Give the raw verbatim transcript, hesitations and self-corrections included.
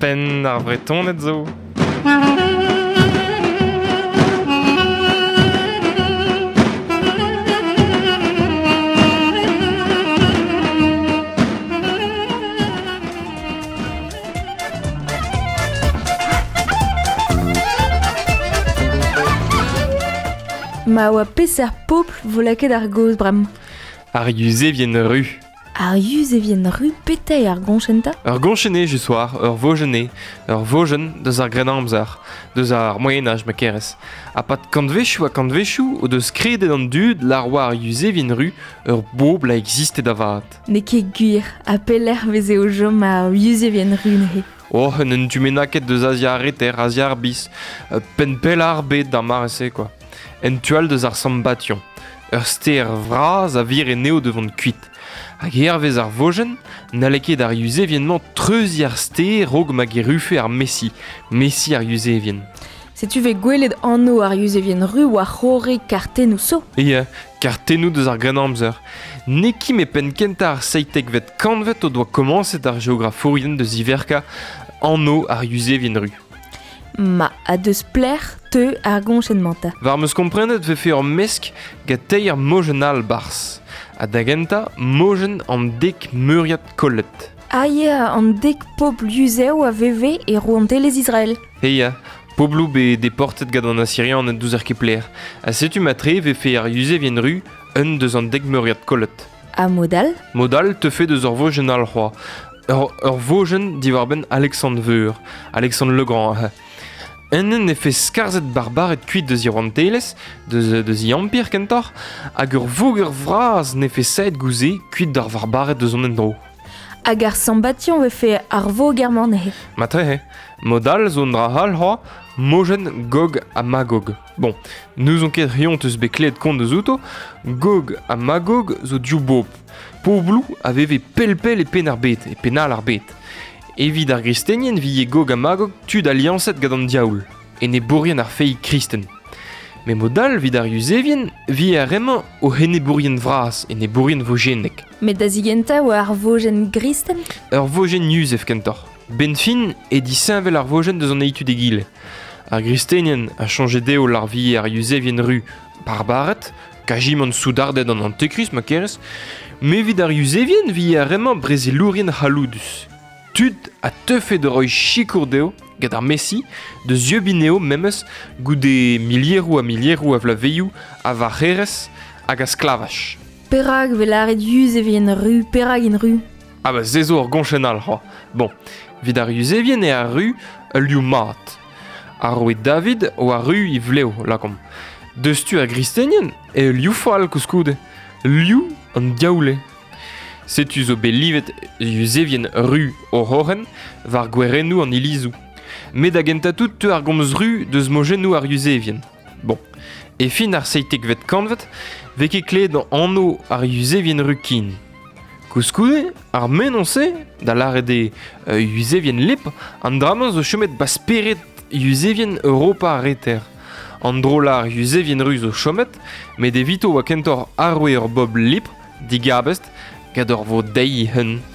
pen ar vretonet zo. Ma oa peser popl volaket ar goz bram. Ar yuze vien ru. Ar yuz e vien ru petei ar gonchenta? Ur gonchené ju soar, ur vojené, ur vojen deus ar grenamzar, deus ar moyen-âge ma kerez. A pat kantvezhioù a kantvezhioù o deus kredet an dud lar war ar yuze vien ru ur bob la existet avat. Ne ket gwir, a peler veze o jom ar yuz e vien ru nehe. Oh, un tumenaket deus azia reter, azia ar bis, euh, pen pel ar bet d'ar marese, quoi. En tual deus ar sambation. Ur steer vraz a vir e neo devant kuit. Hag hervez ar vojen, n'aleket ar yuze viennement treuzi ar steer rog ma ge rufe ar messi. Messi ar yuze vien. Setu ve gwelet anno ar yuz e vien ru war c'hore kartennou so? Ia, kartennou deus ar grenamzer. Neki me pen kenta ar seitek vet kanvet o doa komanset ar geograforien deus iverka anno ar yuze vien ru. Ma a deus pler te ar gonchenmanta. Var meus komprenet ve fe ur mesk ga tei ar mojen al bars. A da genta, mojen an dek meuriat kollet. Aia an dek popl yuzeo a veve e roante les Israël. Eia, poblou be deportet gant an Assyrian en douz ar kepler. A setu matre ve fe ar yuze vien ru un deus an dek meuriat kollet. A modal? Modal te fe deus ur vojen al c'hoa. Ur, ur vojen diwar ben Alexandre Veur, Alexandre le Grand. En en e fe skarzet barbaret kuit deus iwan teles, deus, deus i empire kentor, hag ur voger vraz ne fe saet gouze kuit d'ar barbaret deus an endro. Hag ar sambation ve fe ar voger nehe. Matre he, modal zo dra hal c'hoa, mojen Gog a Magog. Bon, nous on ket riont eus beklet kont deus outo, Gog a Magog zo diou bob. Poblou a veve pel-pel e pen ar bet, e penal ar bet. Evit ar gristenien vi e Gog a Magog tud alianset gant an diaoul, e ne bourien ar feiñ kristen. Me modal vid ar yuzevien vi a remañ o hene bourien vraz e ne bourien vojenek. Met da zigenta o ar vojen gristen? Ur vojen yuzef kentor. Ben fin e di sainvel ar vojen deus an eitud e gile. Ar gristenien a chanje deo lar vi ar yuzevien ru barbaret, kajim an soudardet an antekris ma kerez, me vid ar yuzevien vi a remañ brezelourien haloudus. Tud a teufet de roi chikour deo, gant ar messi, de zio bineo memes goude milierou a milierou a vla veioù a va c'herez hag a sklavach. Perag vel aret yuz e vien ru, perag in ru. Ah ba zezo ar gonchenal, ho. Bon, vid ar yuzevien e ar ru ul liou mat. Ar roe David o ar ru i vleo, lakom. Deus tu ar gristenien e ul liou fall kouskoude. Liou an diaoule. Setu zo belivet yuzevien ru o horen var gwerennou an ilizou. Met a gentatout te ar gomz ru deus mojennou ar yuzevien. Bon, e fin ar seitek vet kanvet, veke kled anno ar yuzevien ru kin. Kouskoude, ar menonse, da lare de uh, yuzevien lep, an draman zo chomet basperet yuzevien Europa ar reter. An drolar yuzevien ru zo chomet, met evito wa kentor arwe ur bob lip, digabest, gad ur vo dei hen.